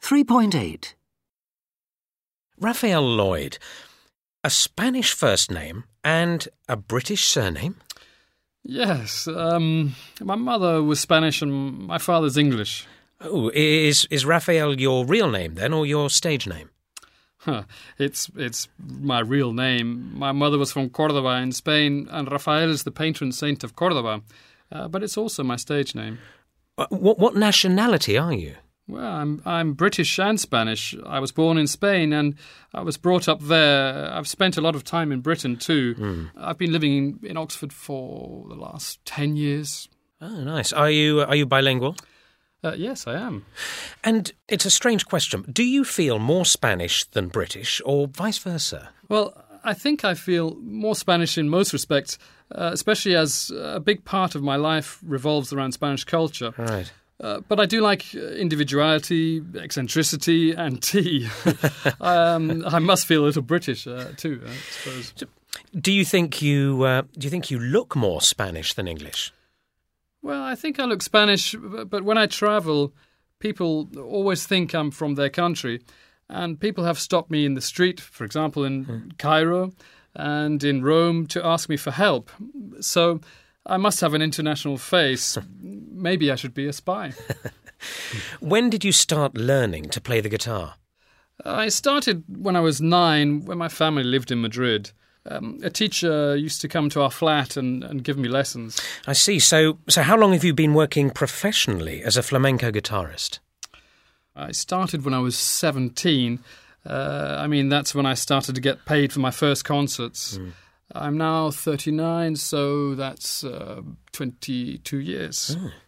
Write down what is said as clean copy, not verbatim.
3.8. Raphael Lloyd. A Spanish first name and a British surname? Yes. My mother was Spanish and my father's English. Oh, is Raphael your real name then, or your stage name? It's my real name. My mother was from Córdoba in Spain, and Rafael is the patron saint of Córdoba. But it's also my stage name. What nationality are you? Well, I'm British and Spanish. I was born in Spain and I was brought up there. I've spent a lot of time in Britain too. I've been living in Oxford for the last 10 years. Oh, nice. Are you bilingual? Yes, I am. And it's a strange question. Do you feel more Spanish than British, or vice versa? Well, I think I feel more Spanish in most respects, especially as a big part of my life revolves around Spanish culture. Right. But I do like individuality, eccentricity, and tea. I must feel a little British too, I suppose. Do you think you look more Spanish than English? Well, I think I look Spanish, but when I travel, people always think I'm from their country. And people have stopped me in the street, for example, in Cairo and in Rome, to ask me for help. So I must have an international face. Maybe I should be a spy. When did you start learning to play the guitar? I started when I was 9, when my family lived in Madrid. A teacher used to come to our flat and give me lessons. I see. So how long have you been working professionally as a flamenco guitarist? I started when I was 17. That's when I started to get paid for my first concerts. I'm now 39, so that's 22 years.